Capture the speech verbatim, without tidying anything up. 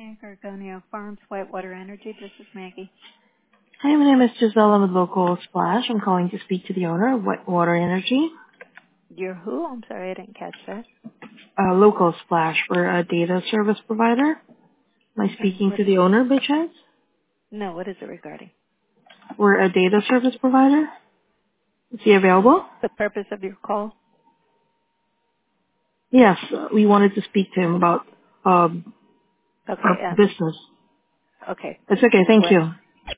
Hey, Gorgonio Farms, Whitewater Energy. This is Maggie. Hi, my name is Giselle. I'm with Local Splash. I'm calling to speak to the owner of Whitewater Energy. You're who? I'm sorry, I didn't catch that. Uh, Local Splash. We're a data service provider. Am I And speaking what to is, the owner by chance? no, what is it regarding? We're a data service provider. Is he available? The purpose of your call? Yes, uh, we wanted to speak to him about um, Okay, our um, business. okay. It's okay. Thank What? you.